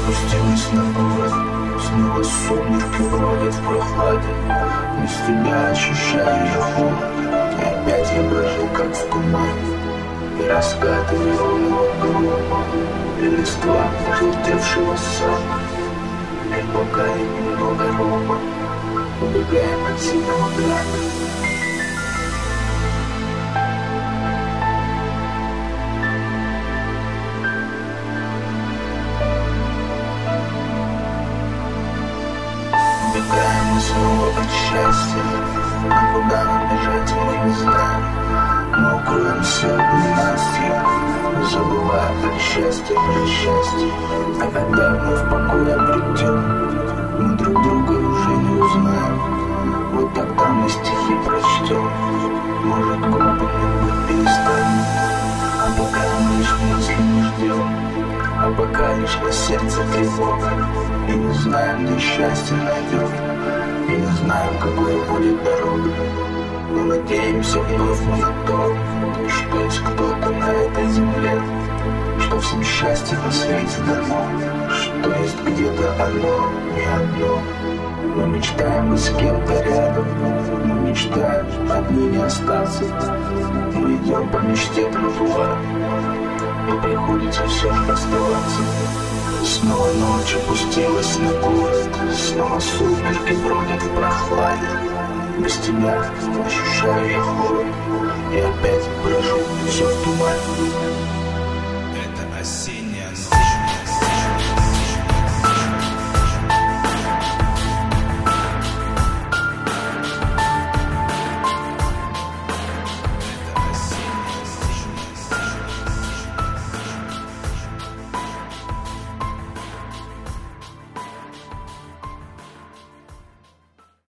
спустилась на город. Снова сумерки бродят в прохладе. Без тебя ощущаю я холод. И опять я брожу, как в тумане. И раскаты неровного грома, и листва пожелтевшего сада, и пока и немного рома, убегаем от синего града. Убегаем мы снова от счастья, а куда нам бежать мы не знаем. Мы укроемся ненастья, забывая про счастье, а когда вновь покой обретем, мы друг друга уже не узнаем. Вот тогда мы стихи прочтем, может глупыми перестанем. А пока мы лишь мысли не ждем, а пока лишь на сердце тревога. И не знаем, где счастье найдем, и не знаем, какой будет дорога. Мы надеемся вновь на то, что есть кто-то на этой земле, что всем счастье на свете дано, что есть где-то оно, не одно. Мы мечтаем быть с кем-то рядом, мы мечтаем одни не остаться. Мы идем по мечте тротуар, и приходится все же оставаться. Снова ночь опустилась на город, снова сумерки бродят в прохладе. Без тебя ощущаю я холод, и опять брожу все в тумане.